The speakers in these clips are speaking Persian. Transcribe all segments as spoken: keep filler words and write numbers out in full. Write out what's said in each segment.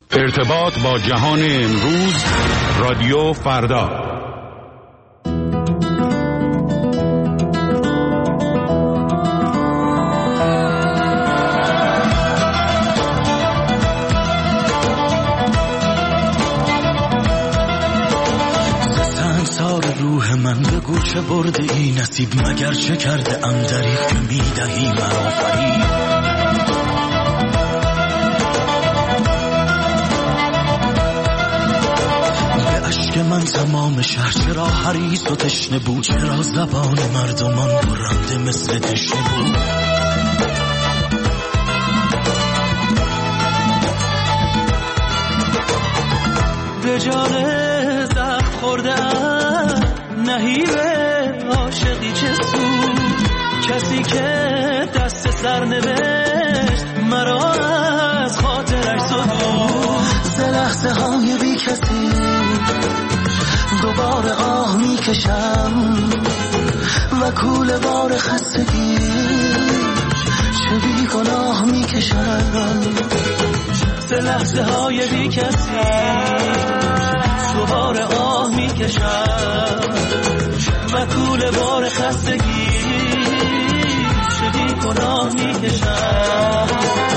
ارتباط با جهان امروز، رادیو فردا. سنگسار روح من بگو چه برده ای نصیب، مگر چه کرده ام دریغ که میدهی مرا فریب. که من تمام شهر چرا حریص و تشنه بود، چرا زبان مردمان برنده مثل تشنه بود. به جان زخم خوردم نهیب عاشقی چه سود، کسی که دست سر نوشت مرا از خاطرش زدود. ز لحظه های بی کسی دوباره آه میکشم و کوله بار خستگی چه بی گناه میکشم. ز لحظه های بی کسی دوباره آه میکشم و کوله بار خستگی چه بی گناه میکشم.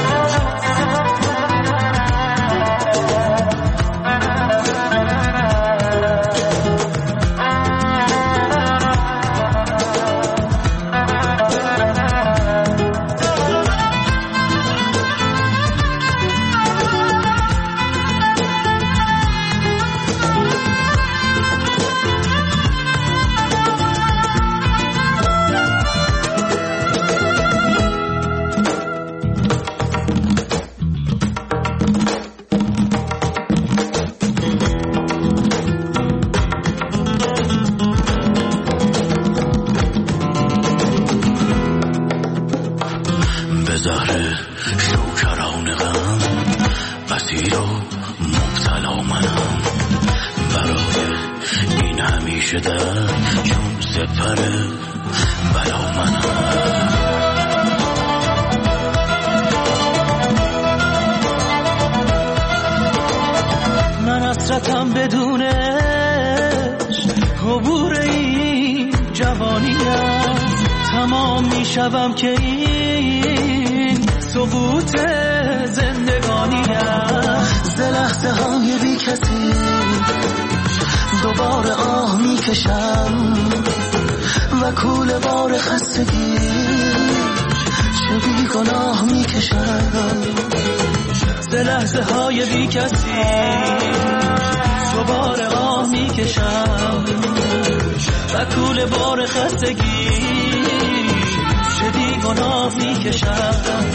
شبم که این سقوط زندگانی است. ز لحظه های بی کسی دوباره آه میکشم و کوله بار خستگی چه بی گناه میکشم. ز لحظه های بی کسی دوباره آه میکشم و کوله بار خستگی چه بی گناه میکشم.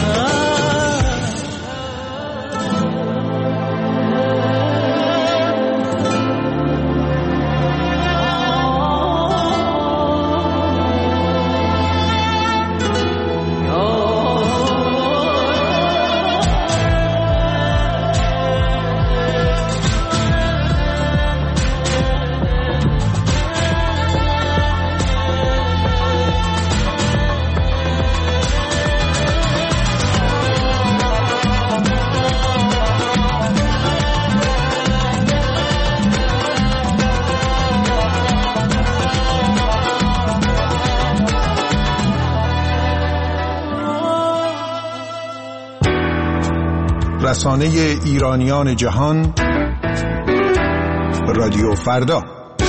رسانه ایرانیان جهان، رادیو فردا.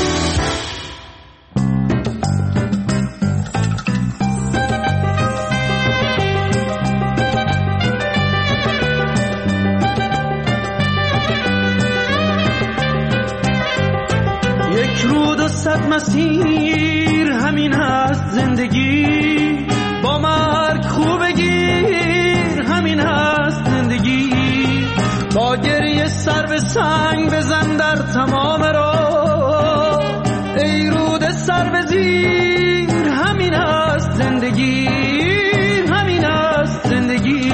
یک رود و صد مسیر همین هست زندگی، با مرگ خوبگیر همین هست زندگی. با گریه سر به سنگ بزن در تمام راه، ای رود سر به زیر همین است زندگی، همین است زندگی.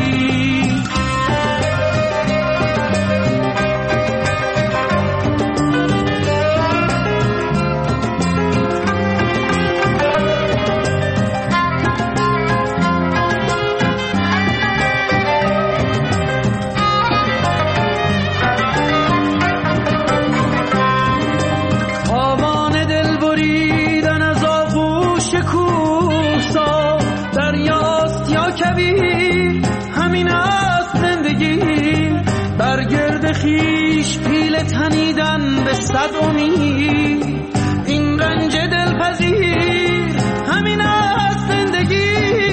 پیش پیل تنیدن به صد امید، این رنج دلپذیر همین است زندگی.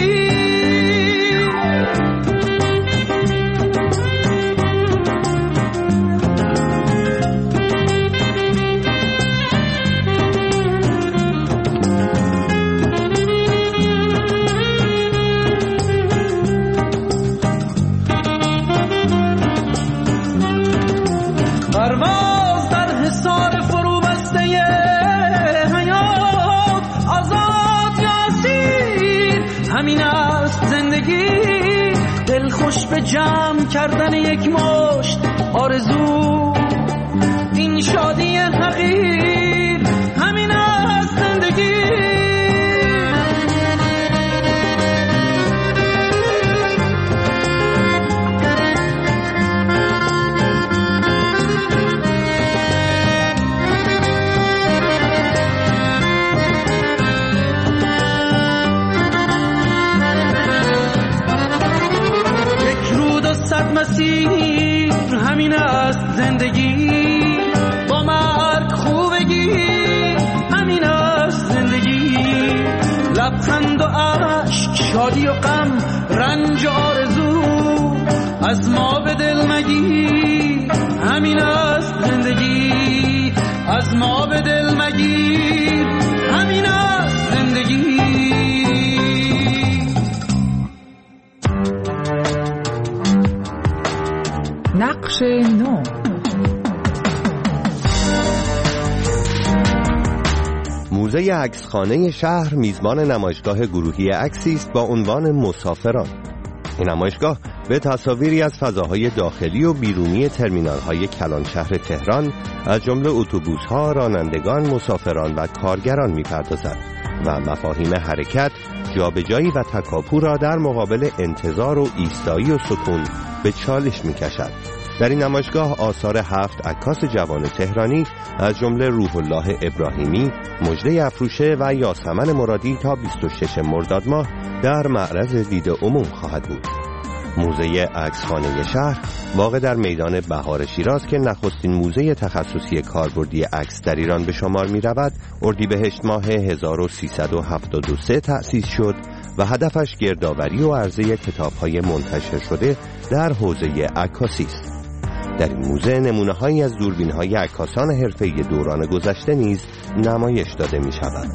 پرواز در حصار فرو بسته حیات، آزاد یا اسیر همین است زندگی. دل خوش به جمع کردن یک مشت آرزو، این شادی حقیر همین است زندگی. صد مسیر همین است زندگی، با مرگ خوبگی همین است زندگی. لبخند و عشق، شادی و غم، رنج و آرزو، از ما به دل مگیر همین است زندگی. از ما به دل مگیر همین است زندگی. نقش نو. موزه عکسخانه شهر میزبان نمایشگاه گروهی عکسی است با عنوان مسافران. این نمایشگاه به تصاویری از فضاهای داخلی و بیرونی ترمینال‌های کلان شهر تهران از جمله اتوبوس‌ها، رانندگان، مسافران و کارگران می‌پردازد و مفاهیم حرکت، جابجایی و تکاپو را در مقابل انتظار و ایستایی و سکون به چالش می‌کشد. در این نمایشگاه آثار هفت عکاس جوان تهرانی از جمله روح الله ابراهیمی، مجده افروشه و یاسمن مرادی تا بیست و ششم مرداد ماه در معرض دید عموم خواهد بود. موزه عکسخانه شهر واقع در میدان بهار شیراز که نخستین موزه تخصصی کاربردی عکس در ایران به شمار می رود، اردیبهشت ماه هزار و سیصد و هفتاد و سه تأسیس شد و هدفش گردآوری و عرضه کتاب‌های منتشر شده در حوزه عکاسی است. در این موزه نمونه‌هایی از دوربین‌های عکاسان حرفه‌ای دوران گذشته نیز نمایش داده می‌شود.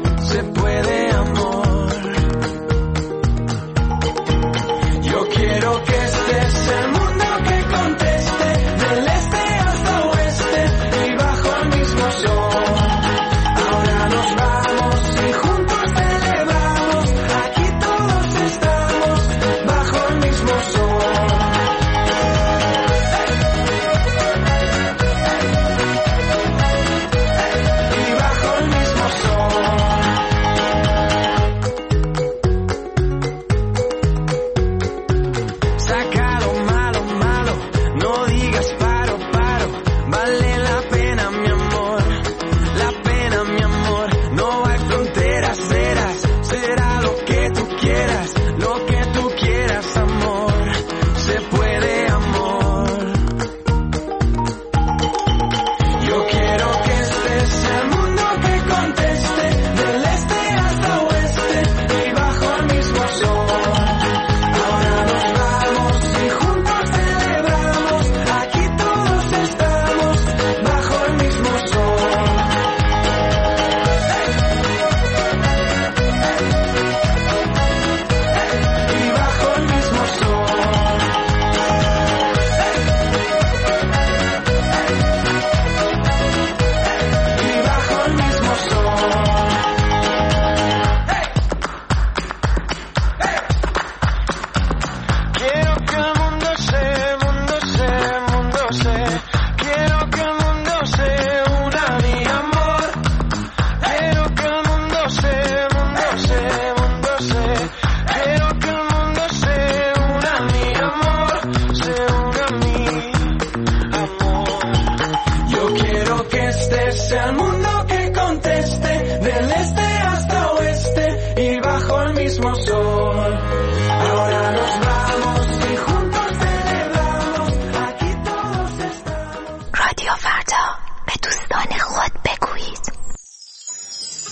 Quiero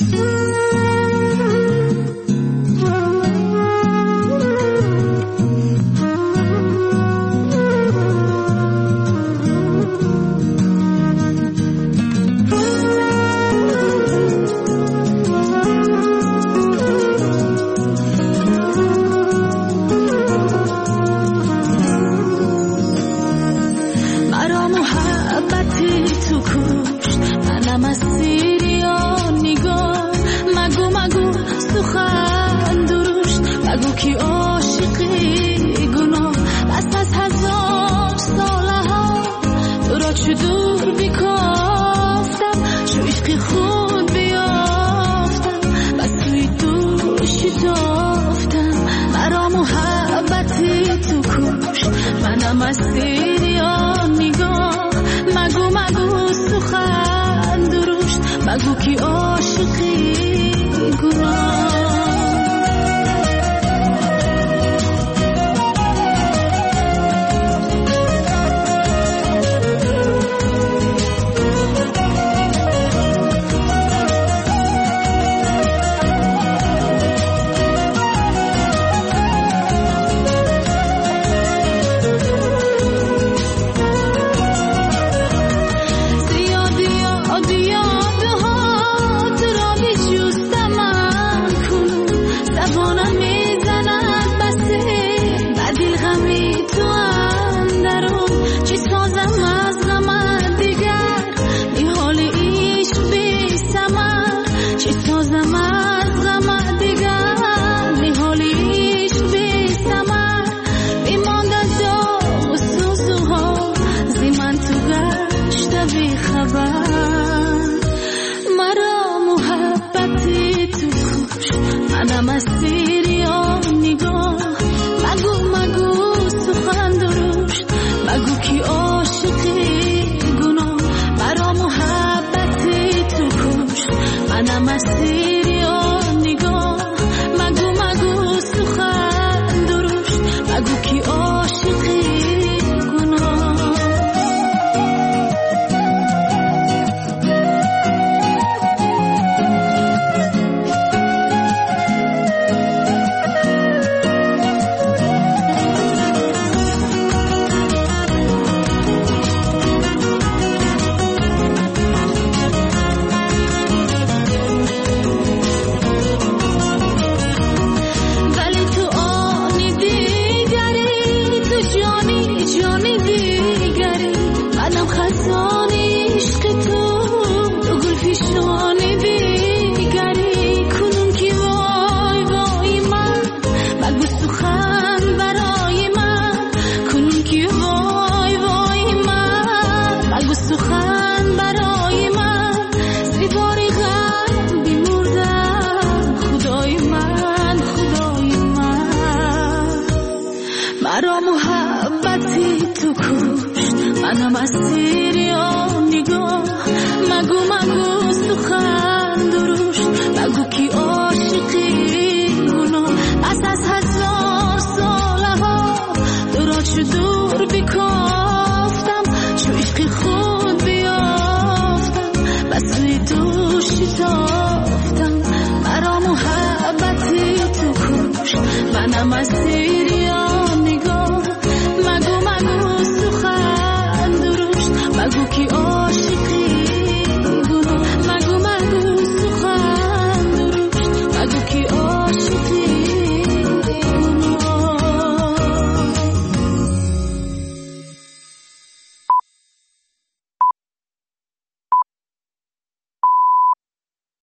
مرا محبتی تو کشت، منم اسیر